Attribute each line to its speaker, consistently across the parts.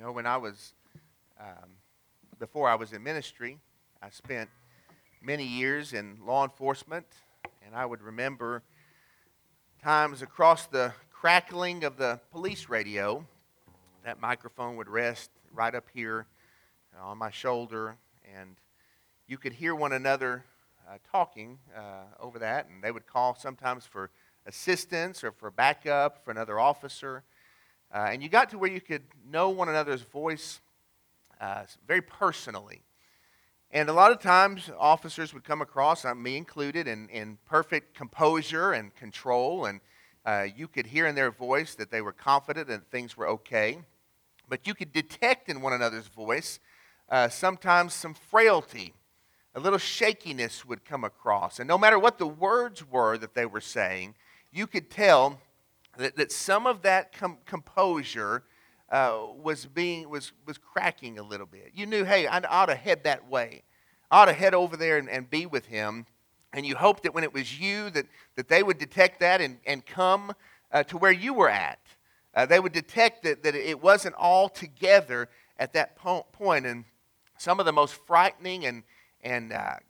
Speaker 1: When I was, before I was in ministry, I spent many years in law enforcement, and I would remember times across the crackling of the police radio. That microphone would rest right up here on my shoulder, and you could hear one another talking over that, and they would call sometimes for assistance or for backup for another officer. And you got to where you could know one another's voice very personally. And a lot of times, officers would come across, me included, in perfect composure and control, and you could hear in their voice that they were confident and things were okay. But you could detect in one another's voice sometimes some frailty. A little shakiness would come across. And no matter what the words were that they were saying, you could tell that some of that composure was cracking a little bit. You knew, hey, I ought to head that way. I ought to head over there and be with him. And you hoped that when it was you that they would detect that and come to where you were at. They would detect that it wasn't all together at that point. And some of the most frightening and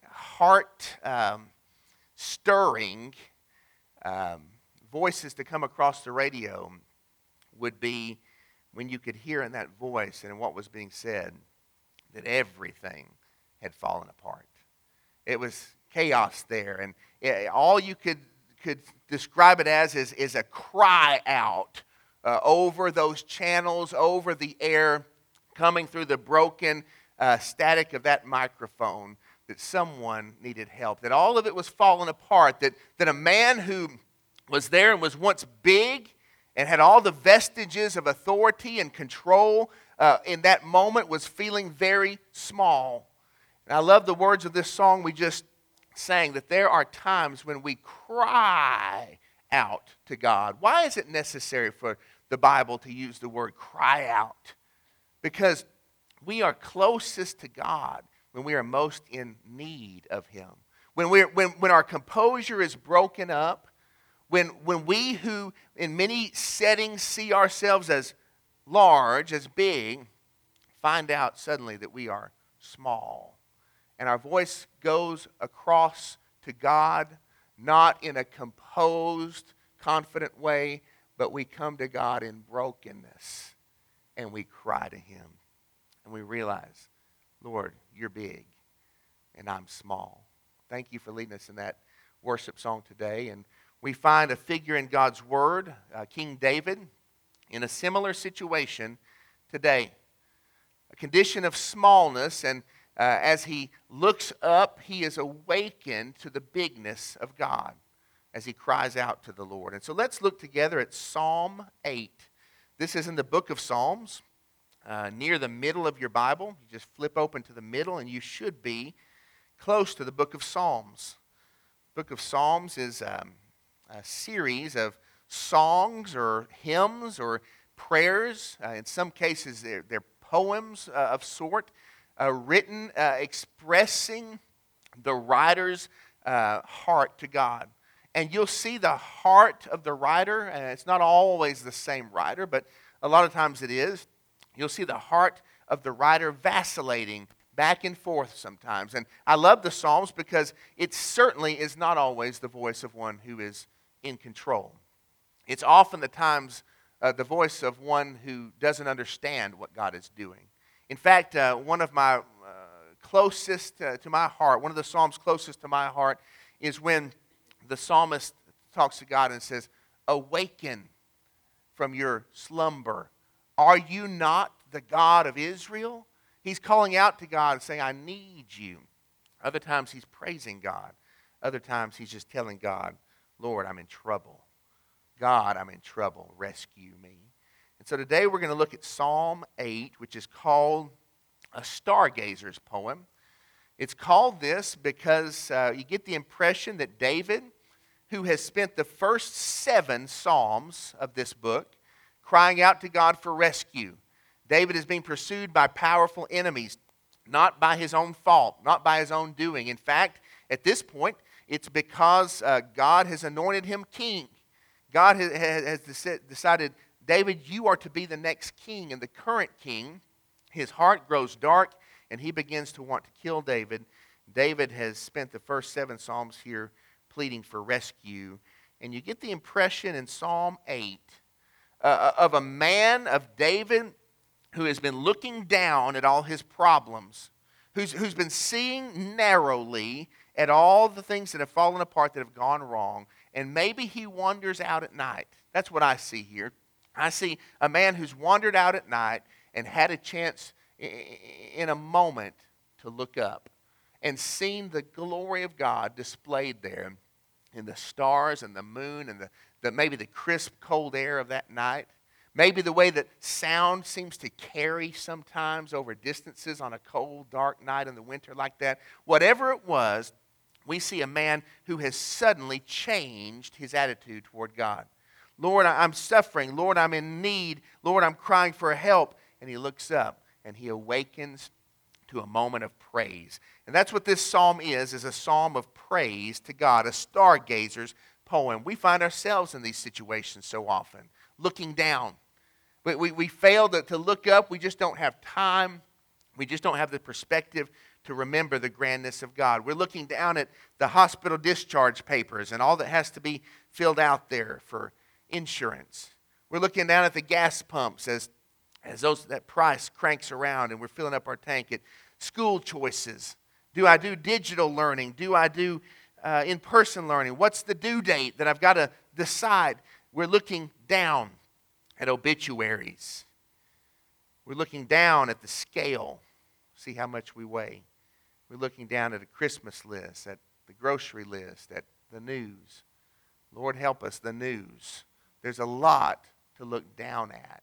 Speaker 1: heart-stirring voices to come across the radio would be when you could hear in that voice and in what was being said that everything had fallen apart. It was chaos there, and all you could describe it as is a cry out over those channels, over the air, coming through the broken static of that microphone, that someone needed help, that all of it was falling apart, that a man who was there and was once big and had all the vestiges of authority and control in that moment was feeling very small. And I love the words of this song we just sang, that there are times when we cry out to God. Why is it necessary for the Bible to use the word cry out? Because we are closest to God when we are most in need of Him. When our composure is broken up, when we who in many settings see ourselves as large, as big, find out suddenly that we are small. And our voice goes across to God, not in a composed, confident way, but we come to God in brokenness and we cry to Him. And we realize, Lord, you're big and I'm small. Thank you for leading us in that worship song today. And we find a figure in God's Word, King David, in a similar situation today. A condition of smallness, and as he looks up, he is awakened to the bigness of God as he cries out to the Lord. And so let's look together at Psalm 8. This is in the book of Psalms, near the middle of your Bible. You just flip open to the middle, and you should be close to the book of Psalms. The book of Psalms is a series of songs or hymns or prayers. In some cases, they're poems of sort, written expressing the writer's heart to God. And you'll see the heart of the writer, and it's not always the same writer, but a lot of times it is. You'll see the heart of the writer vacillating back and forth sometimes. And I love the Psalms because it certainly is not always the voice of one who is in control. It's often the times the voice of one who doesn't understand what God is doing. In fact, one of my closest to my heart, one of the Psalms closest to my heart is when the psalmist talks to God and says, "Awaken from your slumber. Are you not the God of Israel?" He's calling out to God and saying, "I need you." Other times he's praising God. Other times he's just telling God, "Lord, I'm in trouble. God, I'm in trouble. Rescue me." And so today we're going to look at Psalm 8, which is called a stargazer's poem. It's called this because you get the impression that David, who has spent the first 7 Psalms of this book crying out to God for rescue. David is being pursued by powerful enemies, not by his own fault, not by his own doing. In fact, at this point, it's because God has anointed him king. God has decided David, you are to be the next king. And the current king, his heart grows dark, and he begins to want to kill David. David has spent the first 7 Psalms here pleading for rescue. And you get the impression in Psalm 8 of a man, of David, who has been looking down at all his problems, who's been seeing narrowly at all the things that have fallen apart, that have gone wrong, and maybe he wanders out at night. That's what I see here. I see a man who's wandered out at night and had a chance in a moment to look up and seen the glory of God displayed there in the stars and the moon and maybe the crisp, cold air of that night. Maybe the way that sound seems to carry sometimes over distances on a cold, dark night in the winter like that. Whatever it was, we see a man who has suddenly changed his attitude toward God. Lord, I'm suffering. Lord, I'm in need. Lord, I'm crying for help. And he looks up and he awakens to a moment of praise. And that's what this psalm is a psalm of praise to God, a stargazer's poem. We find ourselves in these situations so often, looking down. We fail to look up. We just don't have time. We just don't have the perspective to remember the grandness of God. We're looking down at the hospital discharge papers and all that has to be filled out there for insurance. We're looking down at the gas pumps as that price cranks around and we're filling up our tank. At school choices. Do I do digital learning? Do I do in-person learning? What's the due date that I've got to decide? We're looking down at obituaries. We're looking down at the scale, see how much we weigh. We're looking down at a Christmas list, at the grocery list, at the news. Lord, help us, the news. There's a lot to look down at,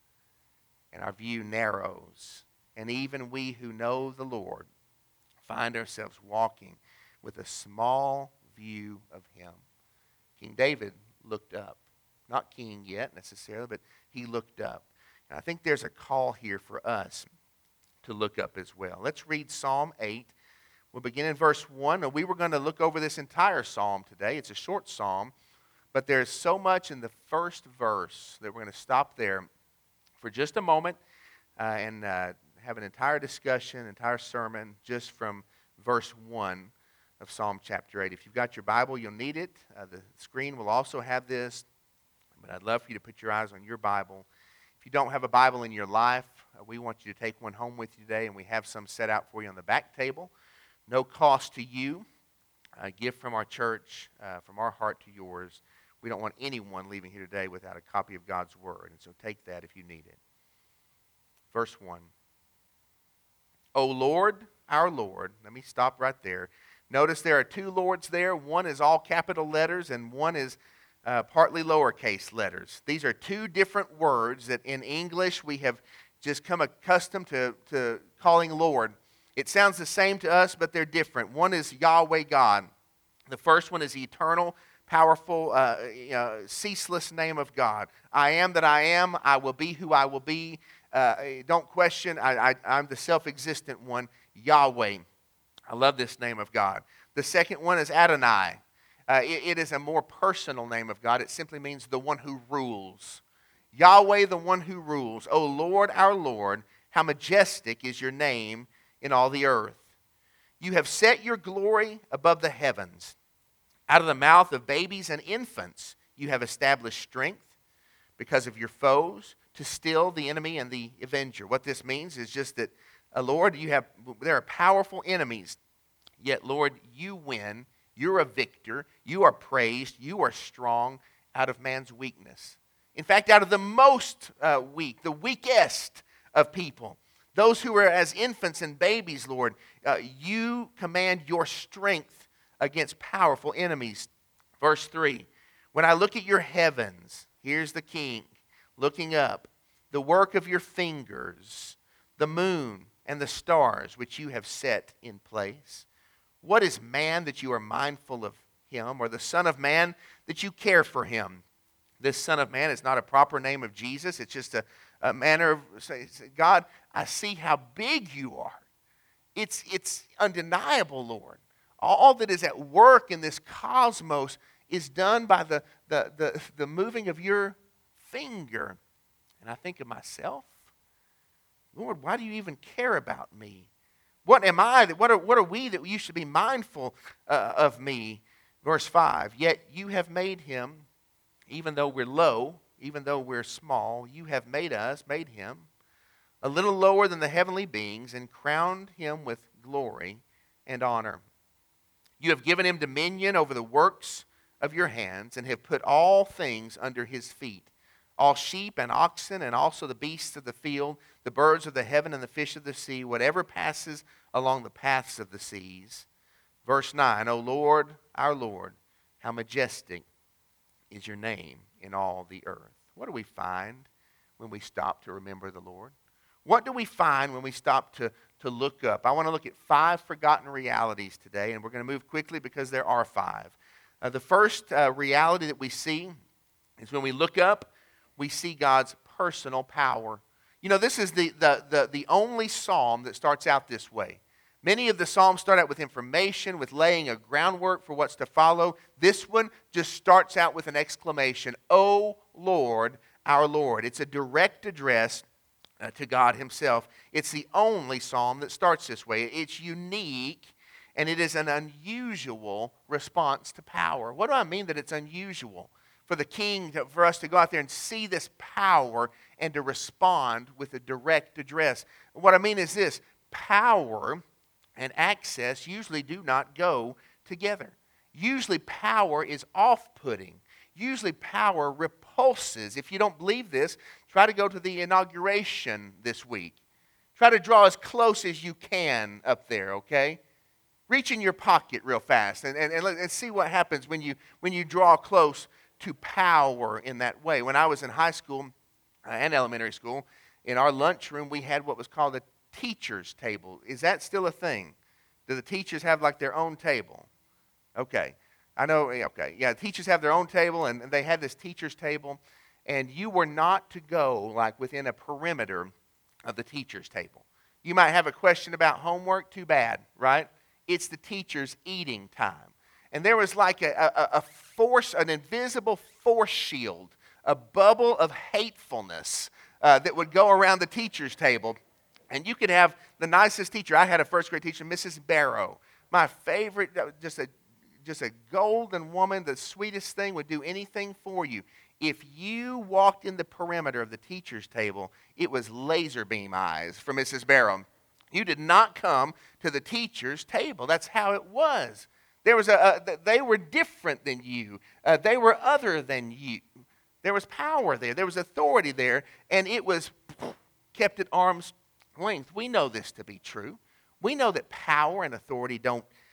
Speaker 1: and our view narrows. And even we who know the Lord find ourselves walking with a small view of Him. King David looked up. Not king yet necessarily, but he looked up. And I think there's a call here for us to look up as well. Let's read Psalm 8. We'll begin in verse 1. Now, we were going to look over this entire psalm today. It's a short psalm, but there's so much in the first verse that we're going to stop there for just a moment and have an entire discussion, entire sermon just from verse 1 of Psalm chapter 8. If you've got your Bible, you'll need it. The screen will also have this. But I'd love for you to put your eyes on your Bible. If you don't have a Bible in your life, we want you to take one home with you today, and we have some set out for you on the back table. No cost to you. A gift from our church, from our heart to yours. We don't want anyone leaving here today without a copy of God's Word, and so take that if you need it. Verse 1. O Lord, our Lord. Let me stop right there. Notice there are 2 Lords there. One is all capital letters, and one is partly lowercase letters. These are 2 different words that in English we have just come accustomed to calling Lord. It sounds the same to us, but they're different. One is Yahweh God. The first one is the eternal, powerful, ceaseless name of God. I am that I am. I will be who I will be. Don't question. I'm the self-existent one, Yahweh. I love this name of God. The second one is Adonai. It is a more personal name of God. It simply means the one who rules. Yahweh, the one who rules. O Lord, our Lord, how majestic is your name in all the earth. You have set your glory above the heavens. Out of the mouth of babies and infants you have established strength because of your foes to still the enemy and the avenger. What this means is just that, Lord, there are powerful enemies, yet, Lord, you win. You're a victor. You are praised. You are strong out of man's weakness. In fact, out of the most weak, the weakest of people, those who are as infants and babies, Lord, you command your strength against powerful enemies. Verse 3, when I look at your heavens, here's the king looking up, the work of your fingers, the moon and the stars which you have set in place. What is man that you are mindful of him, or the Son of Man that you care for him? This Son of Man is not a proper name of Jesus. It's just a manner of saying, God, I see how big you are. It's undeniable, Lord. All that is at work in this cosmos is done by the moving of your finger. And I think of myself, Lord, why do you even care about me? What am I? What are we that you should be mindful of me? Verse 5, yet you have made him, even though we're low, even though we're small, you have made him, a little lower than the heavenly beings and crowned him with glory and honor. You have given him dominion over the works of your hands and have put all things under his feet, all sheep and oxen and also the beasts of the field, the birds of the heaven and the fish of the sea, whatever passes along the paths of the seas. Verse 9, O Lord, our Lord, how majestic is your name in all the earth. What do we find when we stop to remember the Lord? What do we find when we stop to look up? I want to look at 5 forgotten realities today, and we're going to move quickly because there are 5. The first reality that we see is when we look up, we see God's personal power. You know, this is the only psalm that starts out this way. Many of the psalms start out with information, with laying a groundwork for what's to follow. This one just starts out with an exclamation, O Lord, our Lord. It's a direct address to God himself. It's the only psalm that starts this way. It's unique, and it is an unusual response to power. What do I mean that it's unusual? For the king, for us to go out there and see this power and to respond with a direct address. What I mean is this, power and access usually do not go together. Usually power is off-putting. Usually power repulses. If you don't believe this, try to go to the inauguration this week. Try to draw as close as you can up there, okay? Reach in your pocket real fast and see what happens when you draw close to power in that way. When I was in high school and elementary school, in our lunchroom we had what was called a teacher's table. Is that still a thing? Do the teachers have like their own table? Okay. I know, okay. Yeah, teachers have their own table, and they had this teacher's table, and you were not to go like within a perimeter of the teacher's table. You might have a question about homework, too bad, right? It's the teacher's eating time. And there was like a force, an invisible force shield, a bubble of hatefulness that would go around the teacher's table. And you could have the nicest teacher. I had a first grade teacher, Mrs. Barrow. My favorite, just a golden woman, the sweetest thing, would do anything for you. If you walked in the perimeter of the teacher's table, it was laser beam eyes for Mrs. Barrow. You did not come to the teacher's table. That's how it was. They were different than you. They were other than you. There was power there. There was authority there, and it was kept at arm's length. We know this to be true. We know that power and authority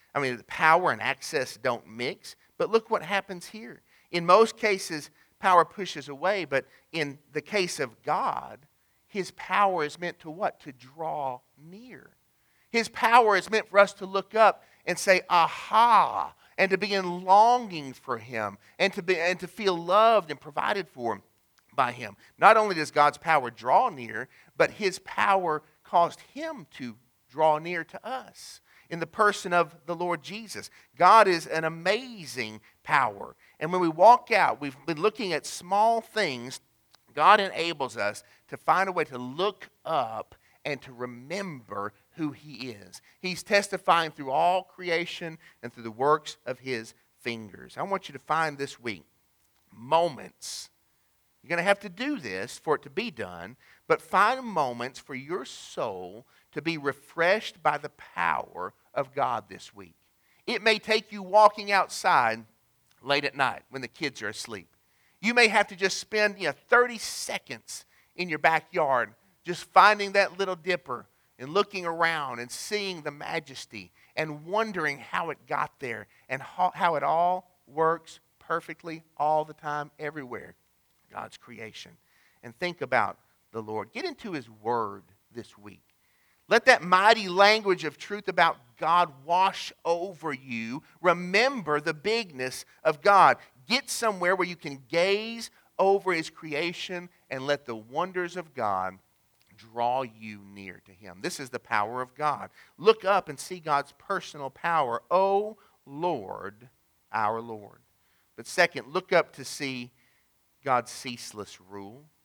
Speaker 1: power and access don't mix. But look what happens here. In most cases, power pushes away, but in the case of God, his power is meant to what? To draw near. His power is meant for us to look up and say, aha, and to begin longing for him, and to feel loved and provided for by him. Not only does God's power draw near, but his power caused him to draw near to us in the person of the Lord Jesus. God is an amazing power. And when we walk out, we've been looking at small things. God enables us to find a way to look up and to remember who he is. He's testifying through all creation and through the works of his fingers. I want you to find this week moments. You're going to have to do this for it to be done, but find moments for your soul to be refreshed by the power of God this week. It may take you walking outside late at night when the kids are asleep. You may have to just spend 30 seconds in your backyard just finding that little dipper and looking around and seeing the majesty and wondering how it got there and how it all works perfectly all the time, everywhere. God's creation. And think about the Lord. Get into his word this week. Let that mighty language of truth about God wash over you. Remember the bigness of God. Get somewhere where you can gaze over his creation and let the wonders of God draw you near to him. This is the power of God. Look up and see God's personal power. O Lord, our Lord. But second, look up to see God's ceaseless rule.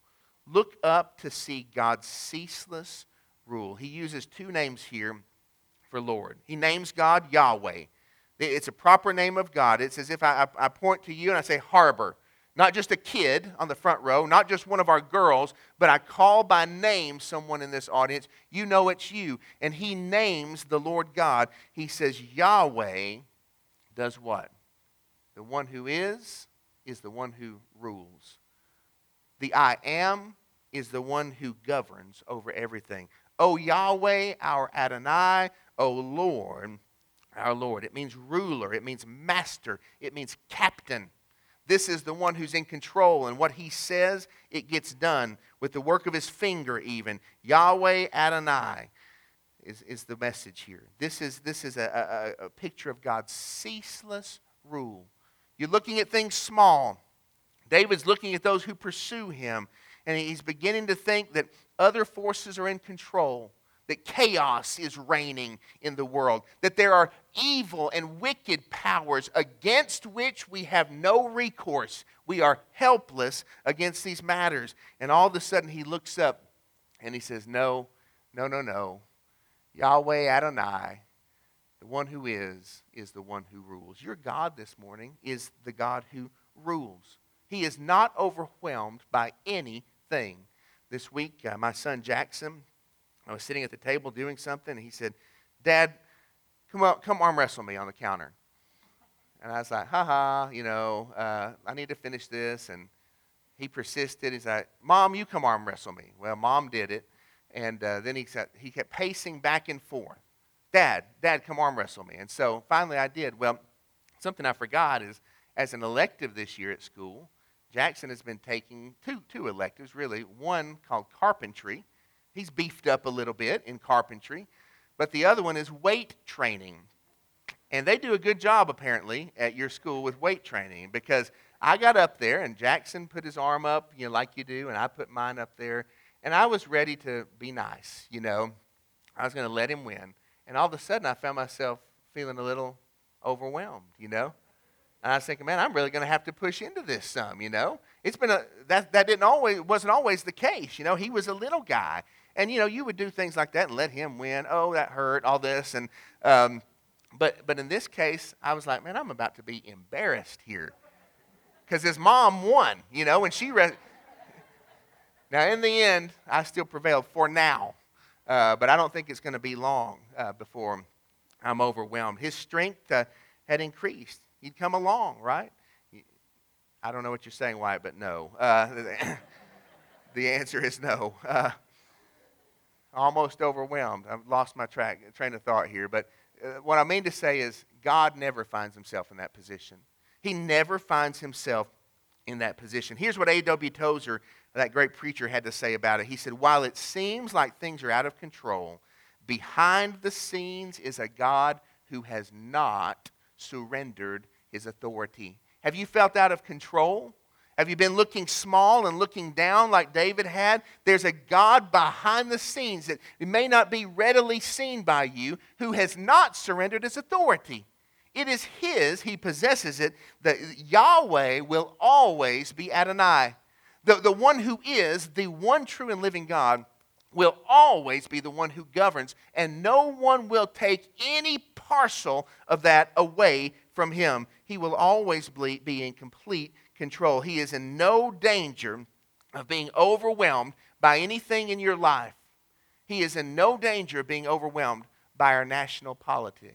Speaker 1: Look up to see God's ceaseless rule. He uses two names here for Lord. He names God Yahweh. It's a proper name of God. It's as if I point to you and I say harbor. Not just a kid on the front row, not just one of our girls, but I call by name someone in this audience. You know it's you. And he names the Lord God. He says Yahweh does what? The one who is the one who rules. The I am is the one who governs over everything. O Yahweh, our Adonai, O Lord, our Lord. It means ruler. It means master. It means captain. This is the one who's in control, and what he says, it gets done with the work of his finger even. Yahweh Adonai is the message here. This is a picture of God's ceaseless rule. You're looking at things small. David's looking at those who pursue him, and he's beginning to think that other forces are in control, that chaos is reigning in the world, that there are evil and wicked powers against which we have no recourse. We are helpless against these matters. And all of a sudden he looks up and he says, no. Yahweh Adonai, the one who is the one who rules. Your God this morning is the God who rules. He is not overwhelmed by anything. This week, my son Jackson, I was sitting at the table doing something, and he said, Dad, come arm wrestle me on the counter. And I was like, I need to finish this. And he persisted. He's like, Mom, you come arm wrestle me. Well, Mom did it. And then he kept pacing back and forth. Dad, come arm wrestle me. And so finally I did. Well, something I forgot is, as an elective this year at school, Jackson has been taking two electives, really. One called carpentry. He's beefed up a little bit in carpentry. But the other one is weight training. And they do a good job, apparently, at your school with weight training, because I got up there, and Jackson put his arm up, like you do, and I put mine up there. And I was ready to be nice, I was going to let him win. And all of a sudden, I found myself feeling a little overwhelmed, And I was thinking, man, I'm really going to have to push into this some, It's been wasn't always the case, He was a little guy. And, you would do things like that and let him win. Oh, that hurt, all this. And but in this case, I was like, man, I'm about to be embarrassed here. Because his mom won, and she... Now, in the end, I still prevailed for now. But I don't think it's going to be long before I'm overwhelmed. His strength had increased. He'd come along, right? I don't know what you're saying, Wyatt, but no. The answer is no. Almost overwhelmed. I've lost my train of thought here. But what I mean to say is God never finds himself in that position. He never finds himself in that position. Here's what A.W. Tozer, that great preacher, had to say about it. He said, while it seems like things are out of control, behind the scenes is a God who has not surrendered his authority. Have you felt out of control? Have you been looking small and looking down like David had? There's a God behind the scenes that may not be readily seen by you who has not surrendered his authority. It is his, he possesses it, that Yahweh will always be Adonai. The one who is the one true and living God will always be the one who governs, and no one will take any parcel of that away from him. He will always be in complete control. He is in no danger of being overwhelmed by anything in your life. He is in no danger of being overwhelmed by our national politics.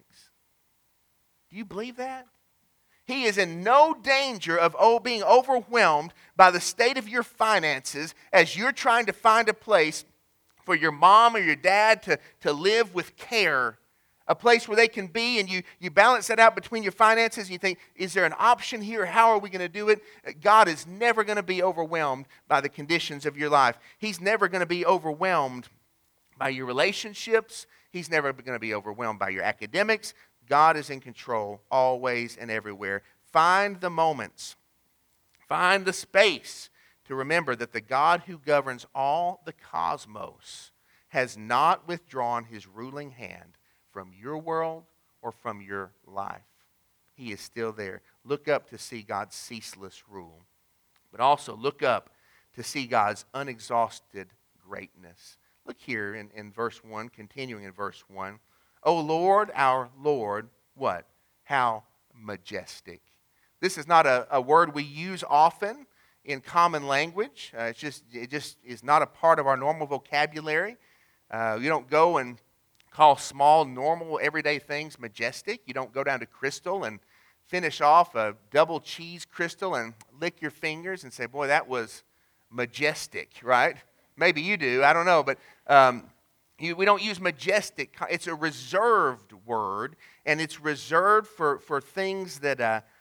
Speaker 1: Do you believe that? He is in no danger of being overwhelmed by the state of your finances as you're trying to find a place for your mom or your dad to live with care. A place where they can be, and you balance that out between your finances, and you think, is there an option here? How are we going to do it? God is never going to be overwhelmed by the conditions of your life. He's never going to be overwhelmed by your relationships. He's never going to be overwhelmed by your academics. God is in control always and everywhere. Find the moments, find the space to remember that the God who governs all the cosmos has not withdrawn his ruling hand from your world or from your life. He is still there. Look up to see God's ceaseless rule. But also look up to see God's unexhausted greatness. Look here in verse 1, continuing in verse 1. O Lord, our Lord, what? How majestic. This is not a word we use often in common language. It just is not a part of our normal vocabulary. You don't go and call small, normal, everyday things majestic. You don't go down to Crystal and finish off a double cheese Crystal and lick your fingers and say, boy, that was majestic, right? Maybe you do, I don't know, but we don't use majestic. It's a reserved word, and it's reserved for things that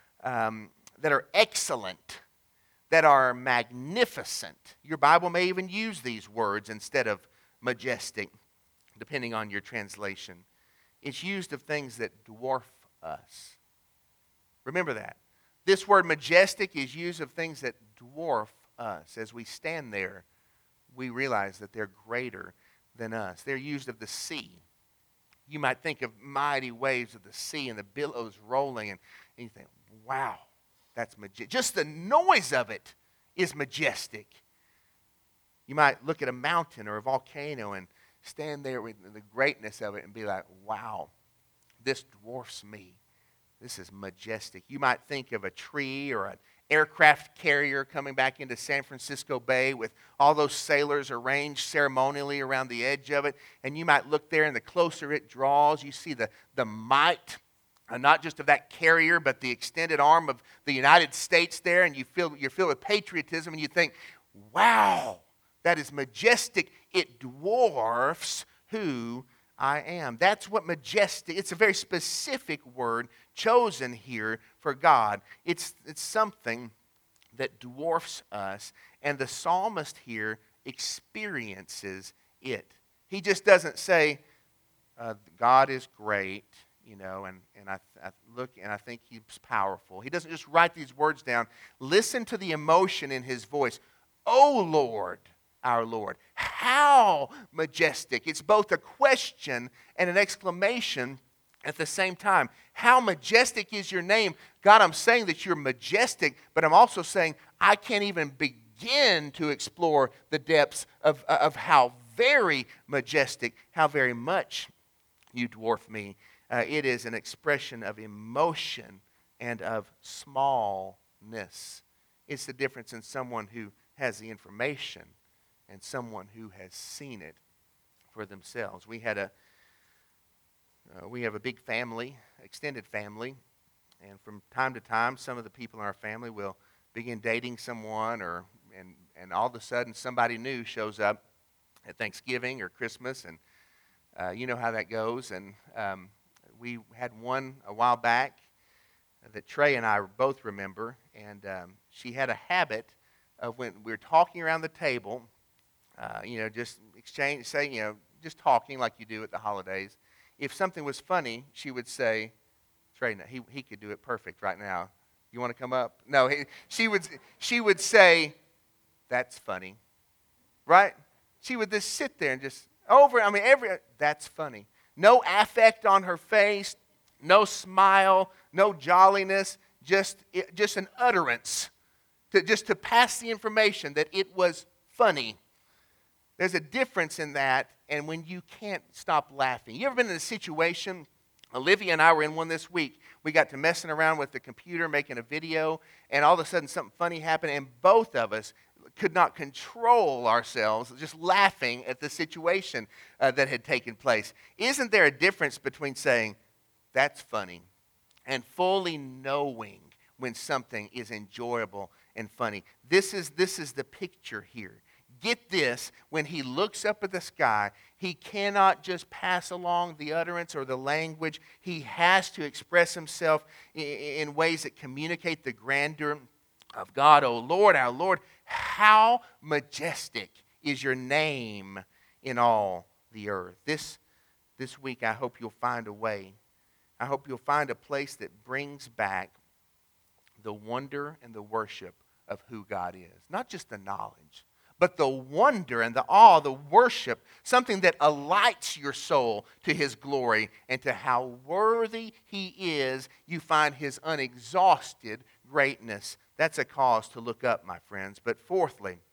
Speaker 1: are excellent, that are magnificent. Your Bible may even use these words instead of majestic, depending on your translation. It's used of things that dwarf us. Remember that. This word majestic is used of things that dwarf us. As we stand there, we realize that they're greater than us. They're used of the sea. You might think of mighty waves of the sea and the billows rolling, and you think, wow, that's majestic. Just the noise of it is majestic. You might look at a mountain or a volcano and stand there with the greatness of it and be like, wow, this dwarfs me. This is majestic. You might think of a tree or an aircraft carrier coming back into San Francisco Bay with all those sailors arranged ceremonially around the edge of it. And you might look there, and the closer it draws, you see the might, not just of that carrier, but the extended arm of the United States there. And you're filled with patriotism, and you think, wow, that is majestic. It dwarfs who I am. That's what majestic, it's a very specific word chosen here for God. It's something that dwarfs us, and the psalmist here experiences it. He just doesn't say, God is great, and I look and I think he's powerful. He doesn't just write these words down. Listen to the emotion in his voice. O Lord, our Lord, how majestic. It's both a question and an exclamation at the same time. How majestic is your name? God, I'm saying that you're majestic, but I'm also saying I can't even begin to explore the depths of how very majestic, how very much you dwarf me. It is an expression of emotion and of smallness. It's the difference in someone who has the information and someone who has seen it for themselves. We have a big family, extended family, and from time to time, some of the people in our family will begin dating someone, and all of a sudden somebody new shows up at Thanksgiving or Christmas, and you know how that goes. And we had one a while back that Trey and I both remember, and she had a habit of when we were talking around the table, just just talking like you do at the holidays. If something was funny, she would say, Trey, no, he could do it perfect right now. You want to come up? No, she would say, that's funny, right? She would just sit there and just that's funny. No affect on her face, no smile, no jolliness, just an utterance to pass the information that it was funny. There's a difference in that and when you can't stop laughing. You ever been in a situation? Olivia and I were in one this week. We got to messing around with the computer, making a video, and all of a sudden something funny happened, and both of us could not control ourselves, just laughing at the situation that had taken place. Isn't there a difference between saying, that's funny, and fully knowing when something is enjoyable and funny? This is the picture here. Get this, when he looks up at the sky, he cannot just pass along the utterance or the language. He has to express himself in ways that communicate the grandeur of God. O Lord, our Lord, how majestic is your name in all the earth. This week, I hope you'll find a way. I hope you'll find a place that brings back the wonder and the worship of who God is. Not just the knowledge, but the wonder and the awe, the worship, something that alights your soul to his glory and to how worthy he is. You find his unexhausted greatness. That's a cause to look up, my friends. But fourthly,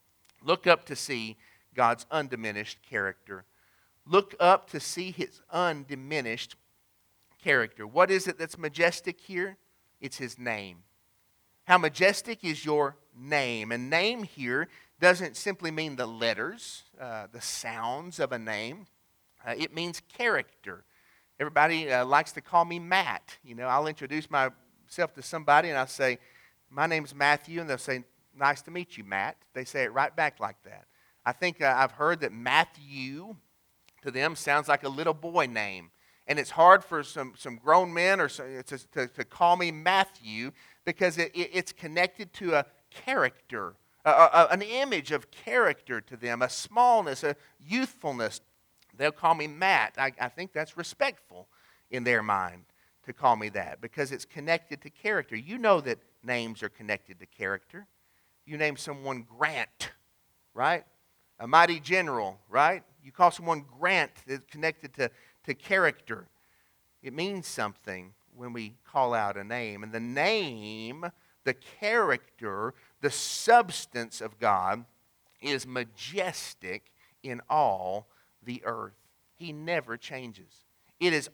Speaker 1: Look up to see God's undiminished character. Look up to see his undiminished character. What is it that's majestic here? It's his name. How majestic is your name? And name here doesn't simply mean the letters, the sounds of a name. It means character. Everybody likes to call me Matt. You know, I'll introduce myself to somebody and I'll say, my name's Matthew, and they'll say, nice to meet you, Matt. They say it right back like that. I think I've heard that Matthew to them sounds like a little boy name. And it's hard for some grown men to call me Matthew because it's connected to a character, an image of character to them, a smallness, a youthfulness. They'll call me Matt. I think that's respectful in their mind to call me that because it's connected to character. You know that names are connected to character. You name someone Grant, right? A mighty general, right? You call someone Grant, that's connected to character. It means something when we call out a name. And the name, the character, the substance of God is majestic in all the earth. He never changes. He is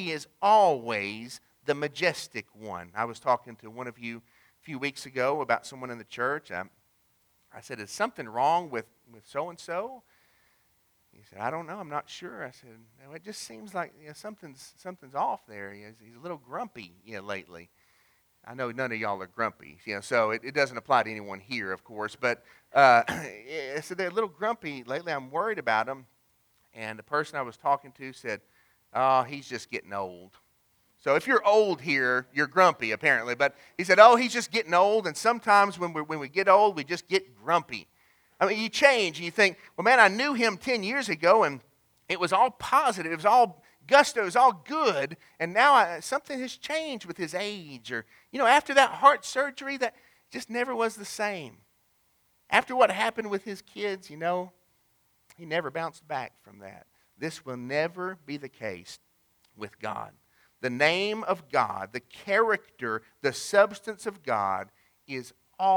Speaker 1: always the majestic one. I was talking to one of you a few weeks ago about someone in the church. I said, is something wrong with so-and-so? He said, I don't know. I'm not sure. I said, no, it just seems like something's off there. He's a little grumpy lately. I know none of y'all are grumpy, so it doesn't apply to anyone here, of course. But I said, they're a little grumpy lately. I'm worried about them. And the person I was talking to said, oh, he's just getting old. So if you're old here, you're grumpy, apparently. But he said, oh, he's just getting old. And sometimes when we get old, we just get grumpy. I mean, you change and you think, well, man, I knew him 10 years ago, and it was all positive. It was all gusto. It was all good. And now something has changed with his age. Or, after that heart surgery, that just never was the same. After what happened with his kids, he never bounced back from that. This will never be the case with God. The name of God, the character, the substance of God is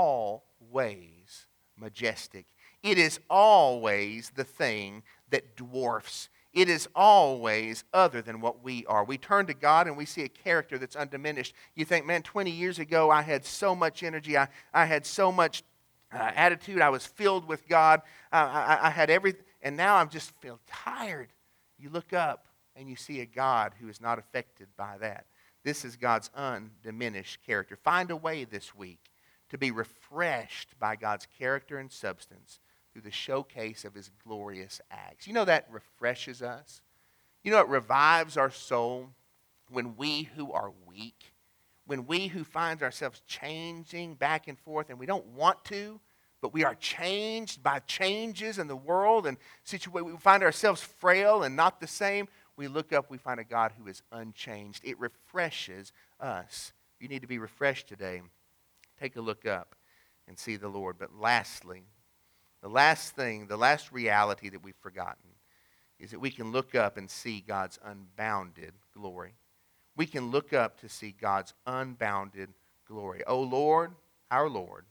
Speaker 1: always majestic. It is always the thing that dwarfs. It is always other than what we are. We turn to God and we see a character that's undiminished. You think, man, 20 years ago I had so much energy. I had so much attitude. I was filled with God. I had everything. And now I just feel tired. You look up and you see a God who is not affected by that. This is God's undiminished character. Find a way this week to be refreshed by God's character and substance through the showcase of his glorious acts. That refreshes us. It revives our soul when we who are weak, when we who find ourselves changing back and forth and we don't want to, but we are changed by changes in the world and we find ourselves frail and not the same. We look up, we find a God who is unchanged. It refreshes us. You need to be refreshed today. Take a look up and see the Lord. But lastly, the last reality that we've forgotten is that we can look up and see God's unbounded glory. We can look up to see God's unbounded glory. O Lord, our Lord.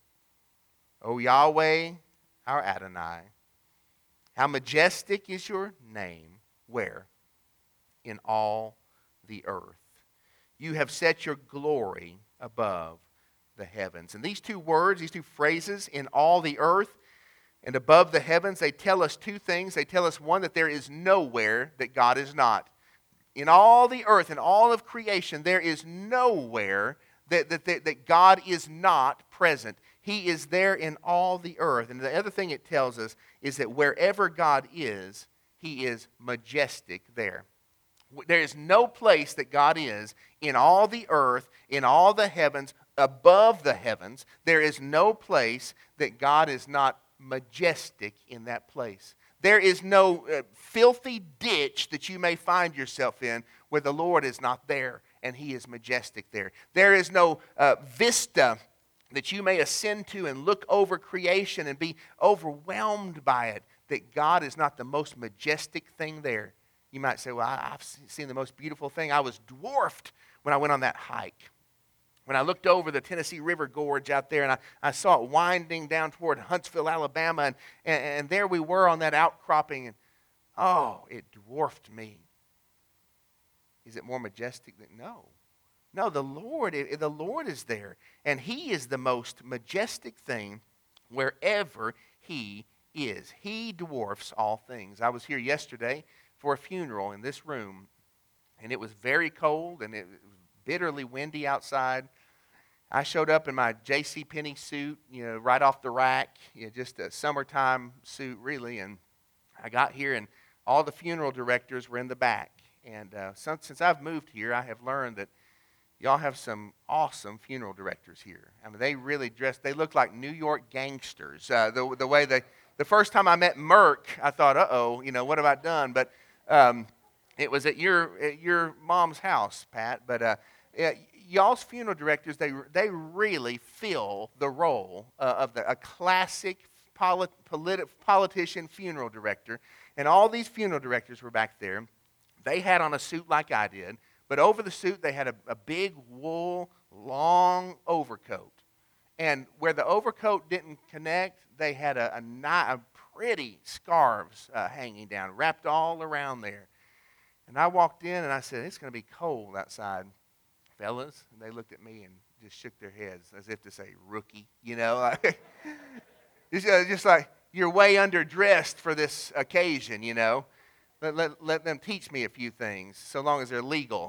Speaker 1: O Yahweh, our Adonai. How majestic is your name. Where? In all the earth. You have set your glory above the heavens. And these two words, these two phrases, in all the earth and above the heavens, they tell us two things. They tell us, one, that there is nowhere that God is not. In all the earth, in all of creation, there is nowhere that God is not present. He is there in all the earth. And the other thing it tells us is that wherever God is, he is majestic there. There is no place that God is in all the earth, in all the heavens, above the heavens. There is no place that God is not majestic in that place. There is no filthy ditch that you may find yourself in where the Lord is not there and he is majestic there. There is no vista that you may ascend to and look over creation and be overwhelmed by it, that God is not the most majestic thing there. You might say, well, I've seen the most beautiful thing. I was dwarfed when I went on that hike. when I looked over the Tennessee River Gorge out there, and I saw it winding down toward Huntsville, Alabama, and there we were on that outcropping, and oh, it dwarfed me. Is it more majestic than? No. No, the Lord is there, and He is the most majestic thing wherever He is. He dwarfs all things. I was here yesterday for a funeral in this room, and it was very cold, and it was bitterly windy outside. I showed up in my J.C. Penney suit, right off the rack, just a summertime suit, really, and I got here, and all the funeral directors were in the back. And since I've moved here, I have learned that y'all have some awesome funeral directors here. I mean, they really they look like New York gangsters. The way the first time I met Merck, I thought, uh-oh, what have I done? But it was at your mom's house, Pat. But y'all's funeral directors, they really fill the role of a classic politician funeral director. And all these funeral directors were back there. They had on a suit like I did, but over the suit they had a big wool, long overcoat. And where the overcoat didn't connect, they had a pretty scarves hanging down, wrapped all around there. And I walked in and I said, it's going to be cold outside, fellas. And they looked at me and just shook their heads as if to say, rookie, just like, you're way underdressed for this occasion, Let them teach me a few things, so long as they're legal.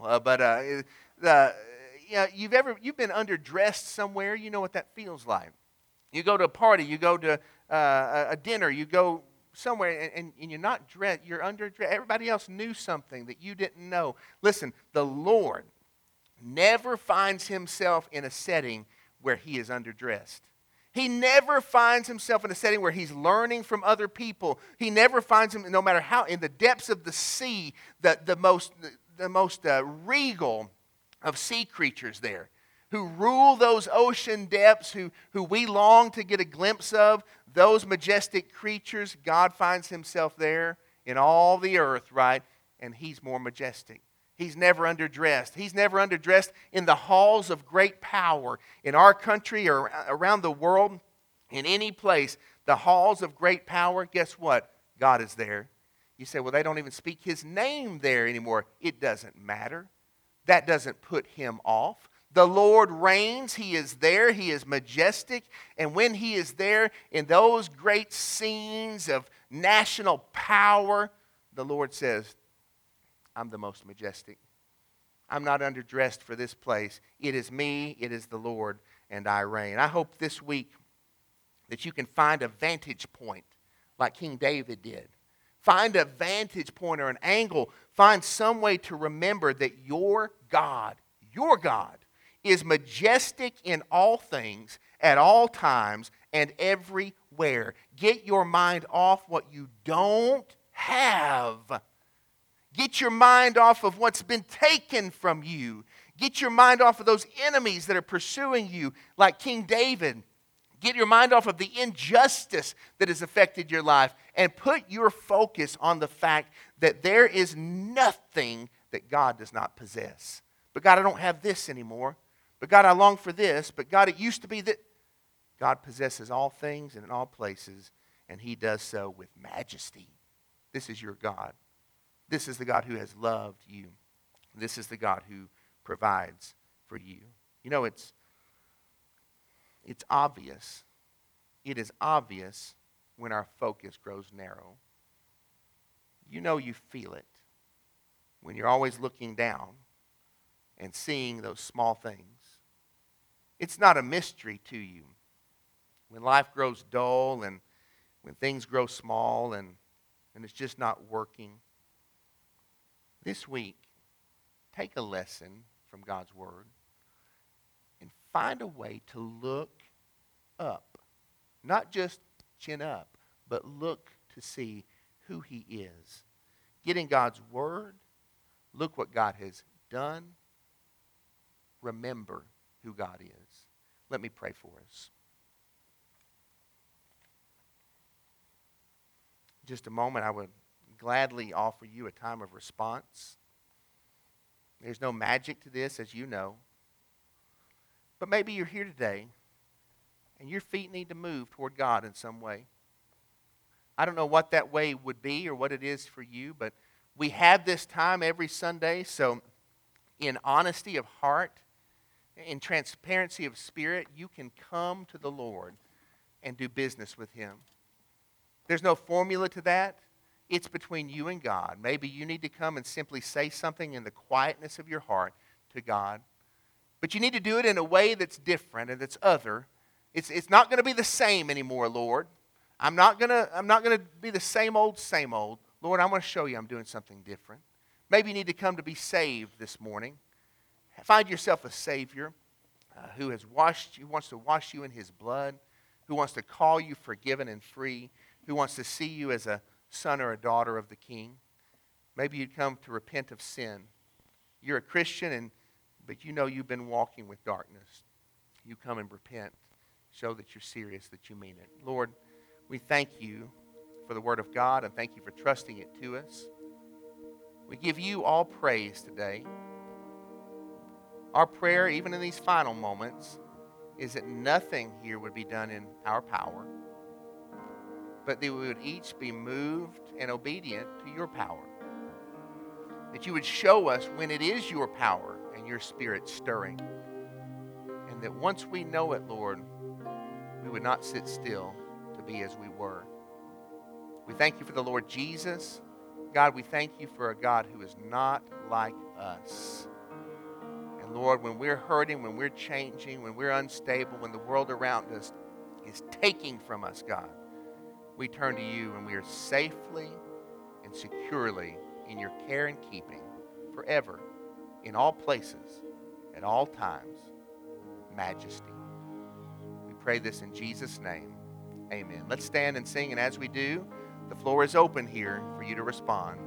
Speaker 1: You've been underdressed somewhere. You know what that feels like. You go to a party, you go to a dinner, you go somewhere, and you're not dressed. You're underdressed. Everybody else knew something that you didn't know. Listen, the Lord never finds Himself in a setting where He is underdressed. He never finds Himself in a setting where He's learning from other people. He never finds Him, no matter how, in the depths of the sea, the most regal of sea creatures there, who rule those ocean depths, who we long to get a glimpse of, those majestic creatures. God finds Himself there in all the earth, right? And He's more majestic. He's never underdressed. He's never underdressed in the halls of great power in our country or around the world, in any place. The halls of great power, guess what? God is there. You say, well, they don't even speak His name there anymore. It doesn't matter. That doesn't put Him off. The Lord reigns. He is there. He is majestic. And when He is there in those great scenes of national power, the Lord says, I'm the most majestic. I'm not underdressed for this place. It is me, it is the Lord, and I reign. I hope this week that you can find a vantage point like King David did. Find a vantage point or an angle. Find some way to remember that your God is majestic in all things, at all times, and everywhere. Get your mind off what you don't have. Get your mind off of what's been taken from you. Get your mind off of those enemies that are pursuing you, like King David. Get your mind off of the injustice that has affected your life, and put your focus on the fact that there is nothing that God does not possess. But God, I don't have this anymore. But God, I long for this. But God, it used to be that. God possesses all things and in all places, and He does so with majesty. This is your God. This is the God who has loved you. This is the God who provides for you. It's obvious. It is obvious when our focus grows narrow. You feel it when you're always looking down and seeing those small things. It's not a mystery to you when life grows dull and when things grow small and it's just not working. This week, take a lesson from God's Word and find a way to look up. Not just chin up, but look to see who He is. Get in God's Word. Look what God has done. Remember who God is. Let me pray for us. In just a moment, I would gladly offer you a time of response. There's no magic to this, as you know. But maybe you're here today and your feet need to move toward God in some way. I don't know what that way would be or what it is for you, but we have this time every Sunday, so in honesty of heart, in transparency of spirit, you can come to the Lord and do business with Him. There's no formula to that. It's between you and God. Maybe you need to come and simply say something in the quietness of your heart to God. But you need to do it in a way that's different and that's other. It's not going to be the same anymore, Lord. I'm not going to be the same old, same old. Lord, I'm going to show you I'm doing something different. Maybe you need to come to be saved this morning. Find yourself a Savior who has washed you, wants to wash you in His blood, who wants to call you forgiven and free, who wants to see you as a son or a daughter of the King. Maybe you'd come to repent of sin. You're a Christian, but you know you've been walking with darkness. You come and repent. Show that you're serious, that you mean it. Lord, we thank you for the Word of God and thank you for trusting it to us. We give you all praise today. Our prayer, even in these final moments, is that nothing here would be done in our power, but that we would each be moved and obedient to your power. That you would show us when it is your power and your Spirit stirring. And that once we know it, Lord, we would not sit still to be as we were. We thank you for the Lord Jesus. God, we thank you for a God who is not like us. And Lord, when we're hurting, when we're changing, when we're unstable, when the world around us is taking from us, God, we turn to you and we are safely and securely in your care and keeping forever, in all places, at all times. Majesty. We pray this in Jesus' name. Amen. Let's stand and sing, and as we do, the floor is open here for you to respond.